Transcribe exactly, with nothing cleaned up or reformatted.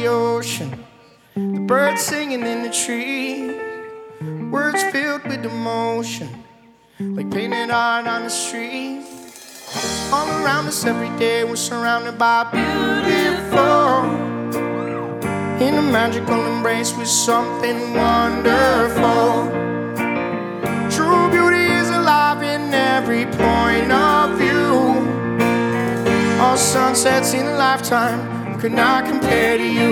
the ocean, the birds singing in the trees, words filled with emotion, like painted art on the street. All around us every day we're surrounded by beautiful, in a magical embrace with something wonderful. True beauty is alive in every point of view. All sunsets in a lifetime could not compare to you.